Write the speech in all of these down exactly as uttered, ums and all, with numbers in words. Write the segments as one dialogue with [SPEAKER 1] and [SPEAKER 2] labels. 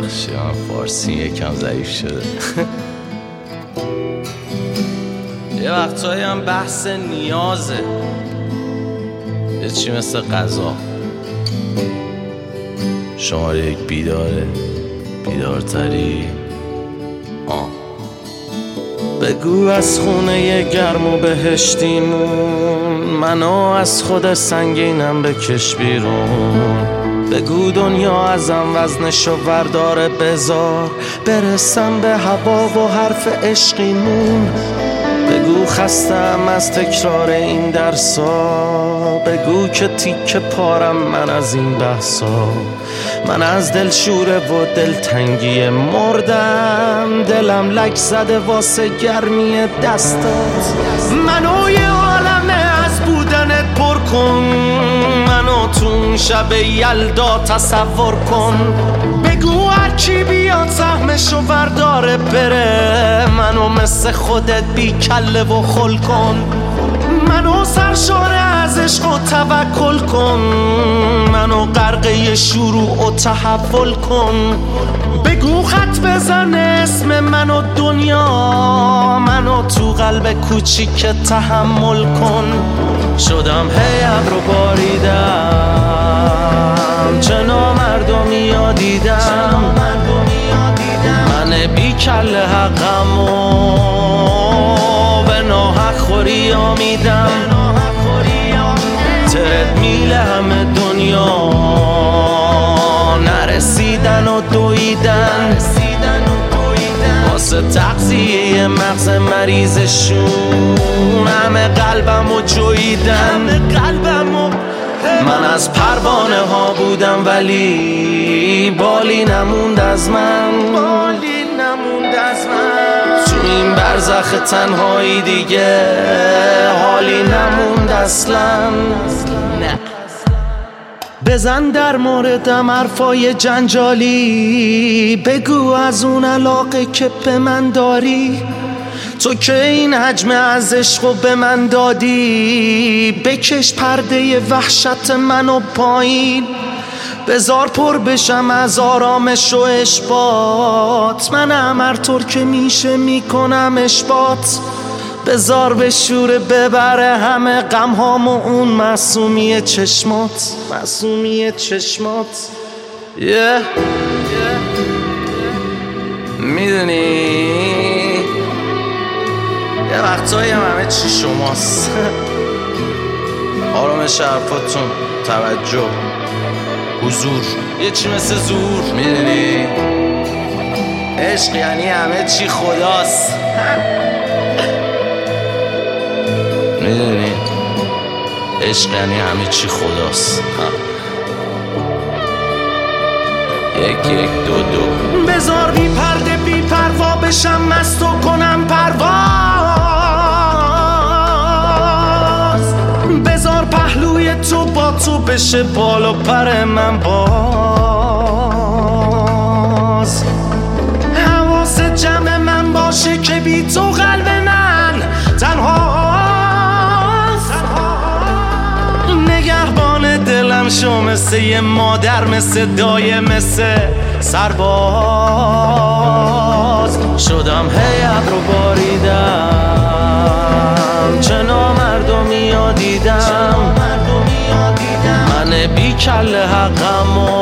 [SPEAKER 1] ببخشید من فارسی یکم ضعیف شده. یه وقتایی هم بحث نیازه، یه چی مثل غذا. شماره یک بیداره، بیدارتری. آه بگو از خونه گرم و بهشتیمون، منو از خود سنگینم بکش بیرون. بگو دنیا ازم وزنشو ورداره، بذار برسم به هوا و حرف عشقیمون. بگو خستم از تکرار این درسا، بگو که تیک پارم من از این بحثا. من از دل شوره و دلتنگی مردم، دلم لک زده واسه گرمی دستات. منو یه عالمه از بودنت پر کن، منو تو شب یلدا تصور کن. بگو هرکی بیاد سهمشو ورداره بره، منو مثل خودت بی کله و خل کن. منو سرشاره از عشق و توکل کن، منو غرقه شروع و تحول کن. بگو خط بزن اسم منو دنیا، منو تو قلب کوچیک تحمل کن. شدم هی ابرو باریدم، چه نامردمی یادیدم. من بی کله حقم و به ناحق خوری آمیدم. ترد میله همه دنیا نرسیدن و دویدن، واسه تغذیه مغز مریضشون همه قلبم و جویدن. من از پروانه ها بودم ولی بالی نموند از من، تو این برزخ تنهایی دیگه حالی نموند اصلا. بزن در موردم حرفای جنجالی، بگو از اون علاقه که به من داری. تو که این حجم از عشقو به من دادی، بکش پرده وحشت منو پایین. بذار پر بشم از آرامش و اشباط، منم هر طور که میشه میکنم اشباط. بذار به شور ببره همه غمهام و اون معصومی چشمات، معصومی چشمات. yeah. yeah. میدونی یه وقتایی هم همه چی شماست. آرامش حرفاتون، توجه، حضور، یه چی مثل زور. میدونی عشق یعنی همه چی خداست. میدونی عشق یعنی همه چی خداست. یک یک دو دو. بذار بی پرده بی پروا بشم، مست و کنم پرواز. بذار پهلوی تو با تو بشه بال و پر من باز. حواس جمع من باشه که بی تو قلب من تنهاست. نگهبان دلم شو مثل یه مادر، مثل دایه، مثل سرباز. شدم هی ابرو باریدم، چه نامردمی یادیدم. من بی کله حقم و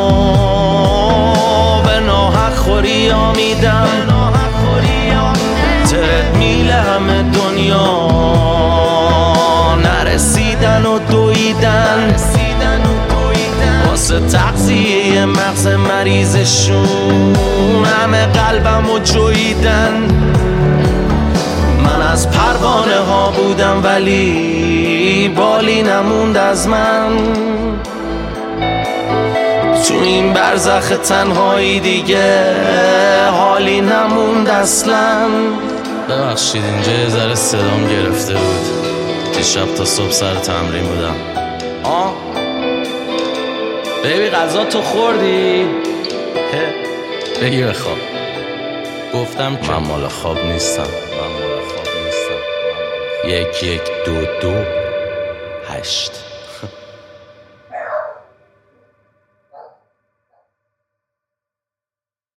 [SPEAKER 1] به ناحق خوری آمیدم. ترد میله همه دنیا نرسیدن و دویدن، واسه تغذیه مغز مریضشون همه قلبم و جویدن. من از پروانه ها بودم ولی بالی نموند از من، تو این برزخ تنهایی دیگه حالی نموند اصلا. ببخشید اینجا یه ذره صدام گرفته بود، دیشب تا صبح سر تمرین بودم. آه بیبی غذا تو خوردی؟ بگی بخواب. گفتم که من مال خواب نیستم، من مال خواب نیستم. یک یک دو دو هشت.